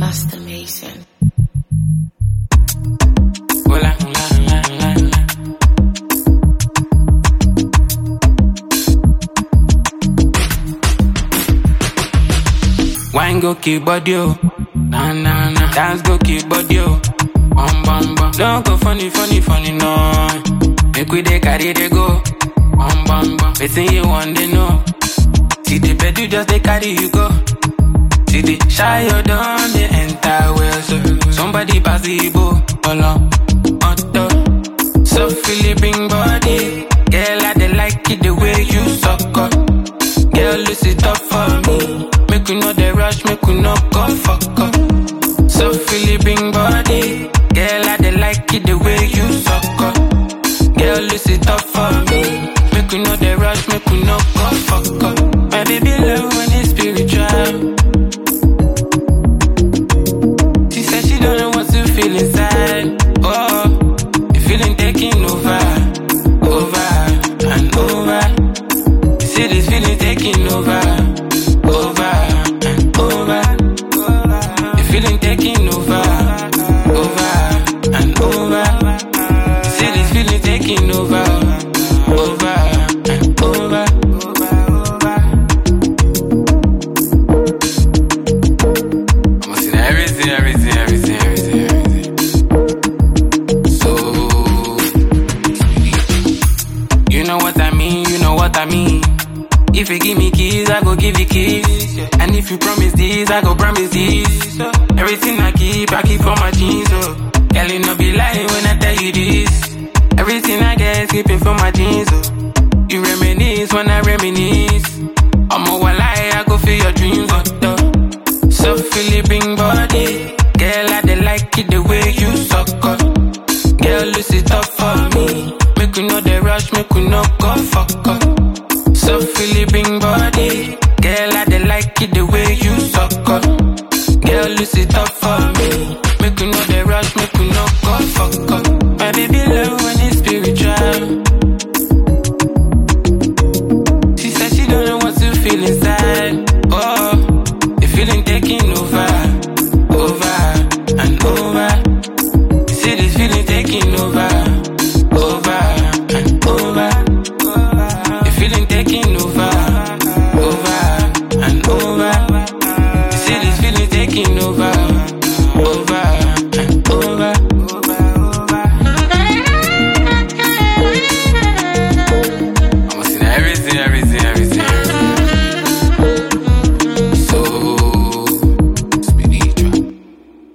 Master Mason. Hola, hola, hola, hola, hola. Wine go keep body, oh. Nah, nah, nah. Dance go keep body, oh. Bum, bum, bum. Don't go funny, funny, funny, no. Make we dey carry they go. Bum, bum, bum. Waiting you want they know. See the bed, you just they carry you go. See the shy you done, they enter well. So somebody pass the bow, along, auto. So Philippine body, girl, I they like it the way you suck up. Girl, listen it up for me. Make you know the rush, make you know go fuck up. So Philippine body, girl, I they like it the way you suck up. Girl, listen it up for me. Make you know the rush, make you know go fuck up. My baby love when it's spiritual. She said she don't know what to feel inside. Oh, the feeling taking over, over and over. You see this feeling taking over, over and over. The feeling taking over, over and over. You see this feeling taking over, over and over. I'm seeing everything, everything, everything, everything, everything. So, you know what I mean, you know what I mean. If you give me keys, I go give you keys. And if you promise this, I go promise this. Everything I keep for my jeans. Oh, girl, you no be lying when I tell you this. Everything I get, keep it for my jeans. Oh, you reminisce when I reminisce. I'm a lie, I go feel your dreams. Oh, so Philippine body, girl, I they like it the way you suck up. Girl, listen it up for me. Make you know the rush, make you know go fuck up. So Philippine body, girl, I they like it the way you suck up. Girl, listen it up for